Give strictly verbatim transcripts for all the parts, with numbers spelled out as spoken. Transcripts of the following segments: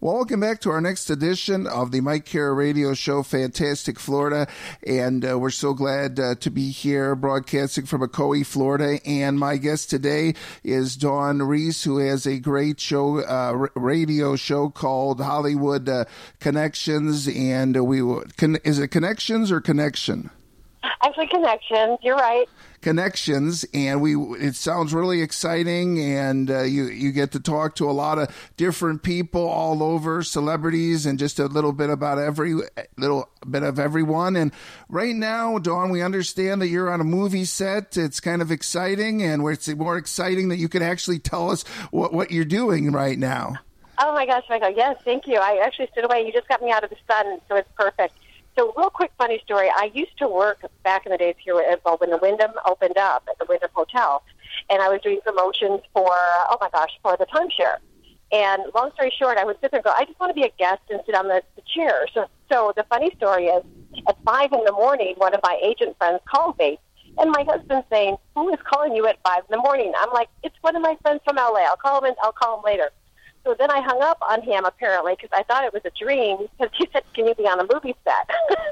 Well, welcome back to our next edition of the Mike Kara Radio Show, Fantastic Florida. And uh, we're so glad uh, to be here broadcasting from Ocoee, Florida. And my guest today is Dawn Reese, who has a great show, uh, radio show called Hollywood uh, Connections. And uh, we can, is it Connections or Connection? Actually, Connections. You're right. Connections, and we it sounds really exciting, and uh, you you get to talk to a lot of different people all over, celebrities, and just a little bit about every little bit of everyone. And right now, Dawn, we understand that you're on a movie set. It's kind of exciting, and it's more exciting that you can actually tell us what what you're doing right now. Oh my gosh, Michael! Yes, thank you. I actually stood away. You just got me out of the sun, so it's perfect. So real quick funny story, I used to work back in the days here at, well, when the Wyndham opened up at the Wyndham Hotel, and I was doing promotions for, oh my gosh, for the timeshare. And long story short, I would sit there and go, I just want to be a guest and sit on the, the chair. So, so the funny story is, at five in the morning, one of my agent friends called me, and my husband's saying, who is calling you at five in the morning? I'm like, it's one of my friends from L A. I'll call him, and I'll call him later. So then I hung up on him, apparently, because I thought it was a dream, because he said, can you be on a movie set?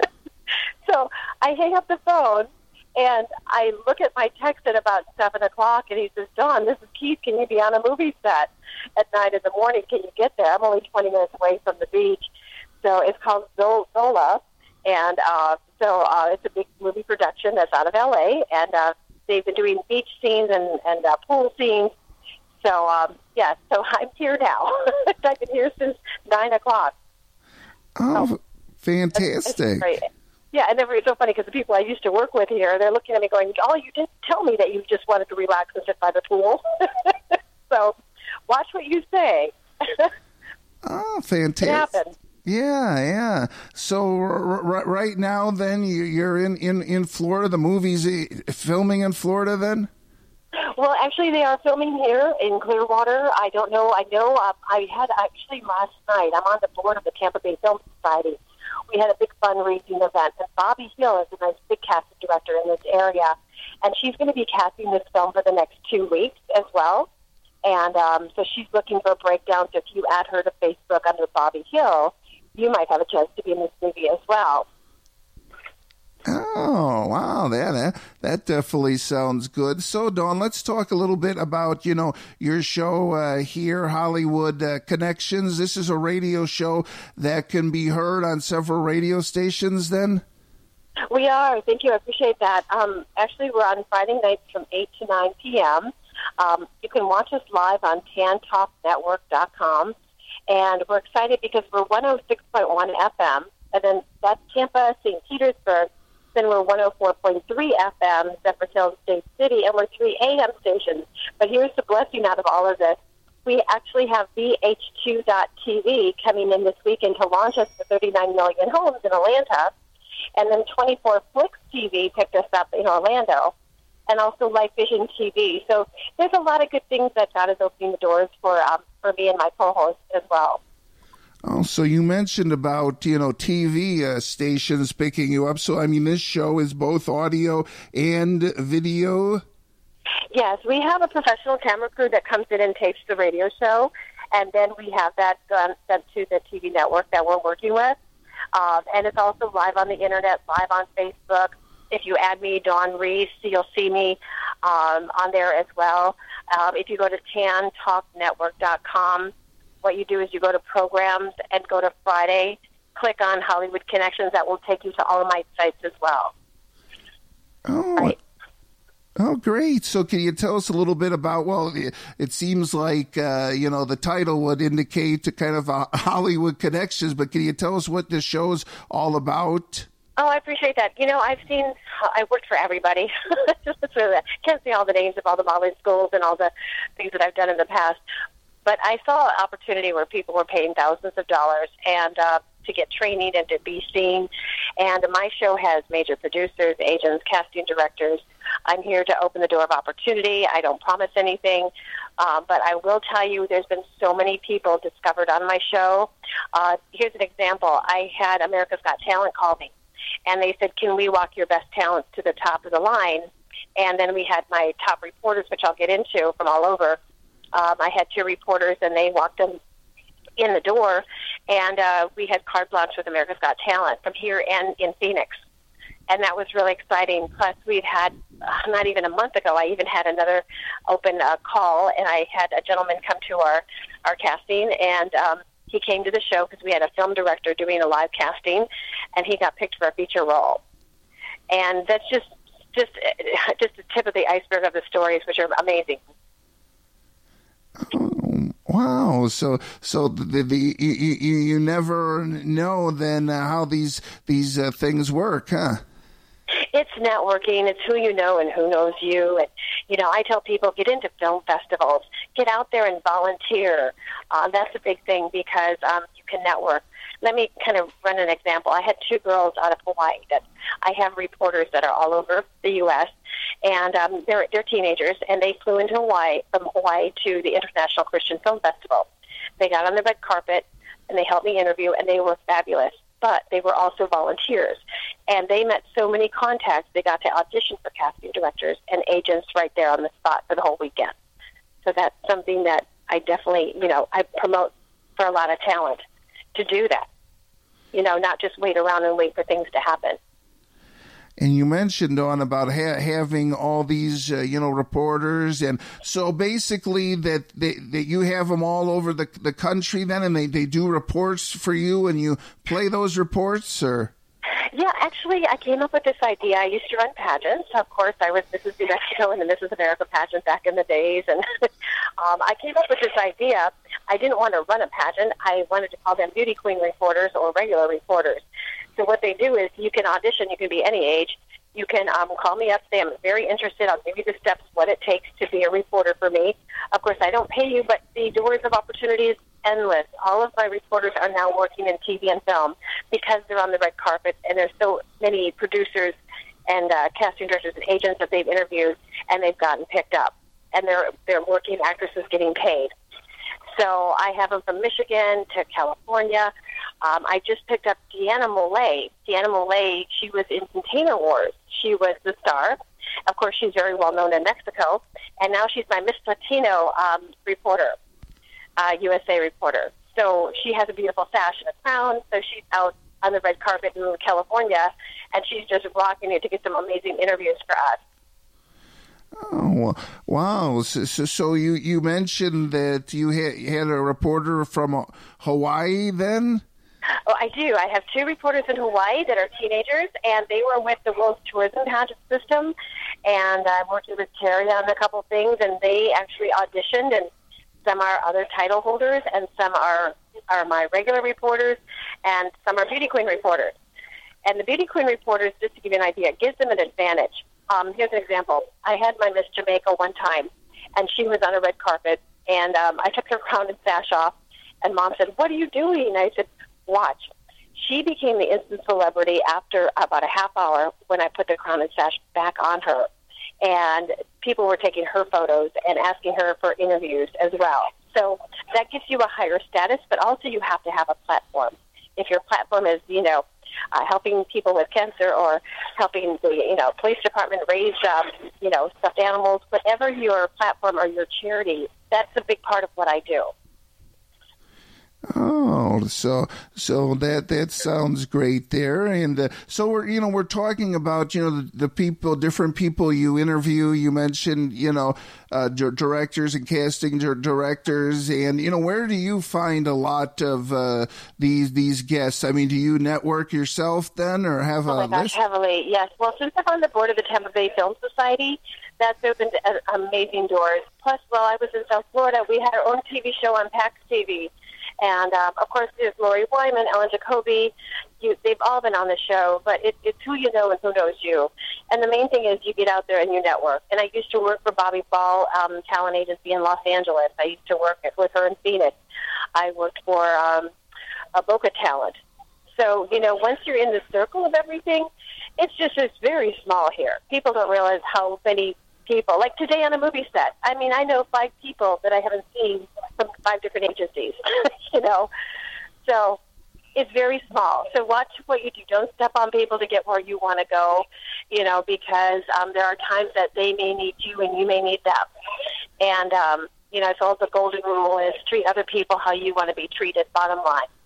So I hang up the phone, and I look at my text at about seven o'clock, and he says, Dawn, this is Keith. Can you be on a movie set at nine in the morning? Can you get there? I'm only twenty minutes away from the beach. So it's called Zola, and uh, so uh, it's a big movie production that's out of L A, and uh, they've been doing beach scenes and, and uh, pool scenes. So, um, yeah, so I'm here now. I've been here since nine o'clock. Oh, so, fantastic. It's, it's great. Yeah, and it's so funny because the people I used to work with here, they're looking at me going, oh, you didn't tell me that you just wanted to relax and sit by the pool. So watch what you say. Oh, fantastic. It happened. Yeah, yeah. So r- r- right now, then, you, you're in, in, in Florida. The movie's filming in Florida, then? Well, actually, they are filming here in Clearwater. I don't know. I know uh, I had actually last night, I'm on the board of the Tampa Bay Film Society. We had a big fundraising event, and Bobby Hill is a nice big casting director in this area, and she's going to be casting this film for the next two weeks as well. And um, so she's looking for a breakdown. So if you add her to Facebook under Bobby Hill, you might have a chance to be in this movie as well. Oh, wow. That, that that definitely sounds good. So, Dawn, let's talk a little bit about, you know, your show uh, here, Hollywood uh, Connections. This is a radio show that can be heard on several radio stations, then? We are. Thank you. I appreciate that. Um, actually, we're on Friday nights from eight to nine p.m. Um, you can watch us live on tan talk network dot com. And we're excited because we're one oh six point one F M, and then that's Tampa, Saint Petersburg. Then we're one oh four point three F M, Zephyrhills Hills, State City, and we're three A M stations. But here's the blessing out of all of this. We actually have V H two dot T V coming in this weekend to launch us to thirty-nine million homes in Atlanta. And then twenty-four Flix T V picked us up in Orlando. And also Life Vision T V. So there's a lot of good things that God is opening the doors for um, for me and my co-host as well. Oh, so you mentioned about, you know, T V uh, stations picking you up. So, I mean, this show is both audio and video? Yes, we have a professional camera crew that comes in and tapes the radio show, and then we have that um, sent to the T V network that we're working with. Um, and it's also live on the Internet, live on Facebook. If you add me, Dawn Reese, you'll see me um, on there as well. Um, if you go to tan talk network dot com, what you do is you go to programs and go to Friday, click on Hollywood Connections. That will take you to all of my sites as well. Oh, right. Oh, great. So can you tell us a little bit about, well, it seems like, uh, you know, the title would indicate to kind of a Hollywood Connections, but can you tell us what this show's all about? Oh, I appreciate that. You know, I've seen, I worked for everybody. Just sort of, can't say all the names of all the modeling schools and all the things that I've done in the past. But I saw an opportunity where people were paying thousands of dollars and uh, to get training and to be seen. And my show has major producers, agents, casting directors. I'm here to open the door of opportunity. I don't promise anything. Uh, but I will tell you there's been so many people discovered on my show. Uh, here's an example. I had America's Got Talent call me. And they said, can we walk your best talents to the top of the line? And then we had my top reporters, which I'll get into from all over. Um, I had two reporters, and they walked them in the door. And uh, we had carte blanche with America's Got Talent from here and in Phoenix. And that was really exciting. Plus, we'd had, uh, not even a month ago, I even had another open uh, call, and I had a gentleman come to our, our casting, and um, he came to the show because we had a film director doing a live casting, and he got picked for a feature role. And that's just just just the tip of the iceberg of the stories, which are amazing. Oh, wow! So, so the, the you, you you never know then uh, how these these uh, things work, huh? It's networking. It's who you know and who knows you. And, you know, I tell people, get into film festivals. Get out there and volunteer. Uh, that's a big thing because um, you can network. Let me kind of run an example. I had two girls out of Hawaii that I have reporters that are all over the U S, and um, they're, they're teenagers, and they flew into Hawaii, from Hawaii to the International Christian Film Festival. They got on the red carpet, and they helped me interview, and they were fabulous. But they were also volunteers, and they met so many contacts. They got to audition for casting directors and agents right there on the spot for the whole weekend. So that's something that I definitely, you know, I promote for a lot of talent to do that. You know, not just wait around and wait for things to happen. And you mentioned, Dawn, about ha- having all these, uh, you know, reporters. And so basically that, they, that you have them all over the the country then, and they, they do reports for you, and you play those reports, or? Yeah, actually, I came up with this idea. I used to run pageants. Of course, I was Missus New Mexico and the Missus America pageant back in the days. And um, I came up with this idea. I didn't want to run a pageant. I wanted to call them beauty queen reporters or regular reporters. So what they do is you can audition. You can be any age. You can um, call me up, say I'm very interested. I'll give you the steps, what it takes to be a reporter for me. Of course, I don't pay you, but the doors of opportunity is endless. All of my reporters are now working in T V and film because they're on the red carpet, and there's so many producers and uh, casting directors and agents that they've interviewed, and they've gotten picked up. And they're, they're working actresses getting paid. So I have them from Michigan to California. Um, I just picked up Deanna Millay. Deanna Millay, she was in Container Wars. She was the star. Of course, she's very well known in Mexico. And now she's my Miss Latino um, reporter, uh, U S A reporter. So she has a beautiful sash and a crown. So she's out on the red carpet in California, and she's just rocking it to get some amazing interviews for us. Oh, wow. So, so, so you, you mentioned that you had, you had a reporter from Hawaii then? Oh, I do. I have two reporters in Hawaii that are teenagers, and they were with the World Tourism Pageant System, and I'm working with Terry on a couple things, and they actually auditioned, and some are other title holders, and some are, are my regular reporters, and some are beauty queen reporters. And the beauty queen reporters, just to give you an idea, gives them an advantage. Um, here's an example. I had my Miss Jamaica one time, and she was on a red carpet, and um, I took her crown and sash off, and Mom said, "What are you doing?" I said, "Watch." She became the instant celebrity after about a half hour when I put the crown and sash back on her, and people were taking her photos and asking her for interviews as well. So that gives you a higher status, but also you have to have a platform. If your platform is, you know, Uh, helping people with cancer, or helping the you know police department raise um, you know stuffed animals, whatever your platform or your charity, that's a big part of what I do. Oh, so so that that sounds great there, and uh, so we're you know we're talking about you know the, the people, different people you interview. You mentioned you know uh, d- directors and casting d- directors, and you know where do you find a lot of uh, these these guests? I mean, do you network yourself then, or have oh a my gosh, list? Heavily, yes. Well, since I'm on the board of the Tampa Bay Film Society, that's opened uh, amazing doors. Plus, while I was in South Florida, we had our own T V show on PAX T V. And, um, of course, there's Lori Wyman, Ellen Jacoby. You, they've all been on the show, but it, it's who you know and who knows you. And the main thing is you get out there and you network. And I used to work for Bobby Ball um, Talent Agency in Los Angeles. I used to work with her in Phoenix. I worked for um, a Boca Talent. So, you know, once you're in the circle of everything, it's just it's very small here. People don't realize how many people, like today on a movie set. I mean, I know five people that I haven't seen from five different agencies, you know. So it's very small. So watch what you do. Don't step on people to get where you want to go, you know, because um, there are times that they may need you and you may need them. And, um, you know, it's all the golden rule is treat other people how you want to be treated, bottom line. Expect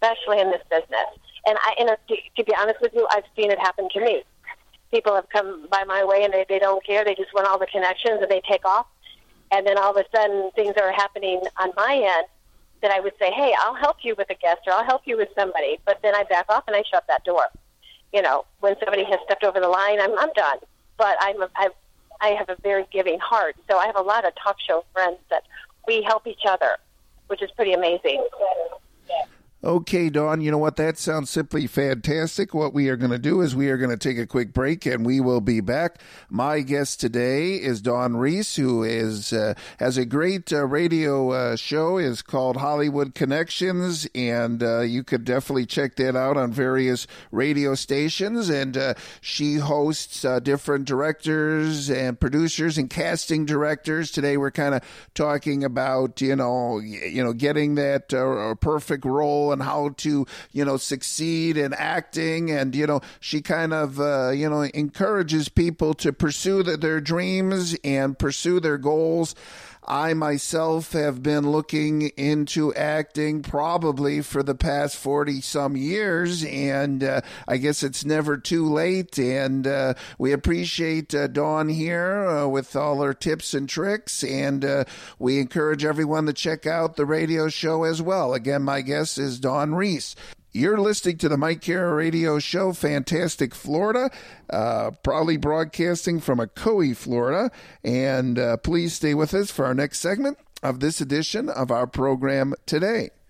especially in this business. And I, and to, to be honest with you, I've seen it happen to me. People have come by my way and they, they don't care. They just want all the connections and they take off. And then all of a sudden things are happening on my end that I would say, hey, I'll help you with a guest or I'll help you with somebody. But then I back off and I shut that door. You know, when somebody has stepped over the line, I'm, I'm done. But I'm a, I, I have a very giving heart. So I have a lot of talk show friends that we help each other, which is pretty amazing. Okay, Dawn, you know what? That sounds simply fantastic. What we are going to do is we are going to take a quick break, and we will be back. My guest today is Dawn Reese, who is uh, has a great uh, radio uh, show. It's called Hollywood Connections, and uh, you could definitely check that out on various radio stations. And uh, she hosts uh, different directors and producers and casting directors. Today, we're kind of talking about you know you know getting that uh, perfect role and how to, you know, succeed in acting. And, you know, she kind of, uh, you know, encourages people to pursue the, their dreams and pursue their goals. I myself have been looking into acting probably for the past forty some years, and uh, I guess it's never too late. And uh, we appreciate uh, Dawn here uh, with all her tips and tricks, and uh, we encourage everyone to check out the radio show as well. Again, my guest is Dawn Reese. You're listening to the Mike Kara Radio Show, Fantastic Florida, uh, proudly broadcasting from Ocoee, Florida. And uh, please stay with us for our next segment of this edition of our program today.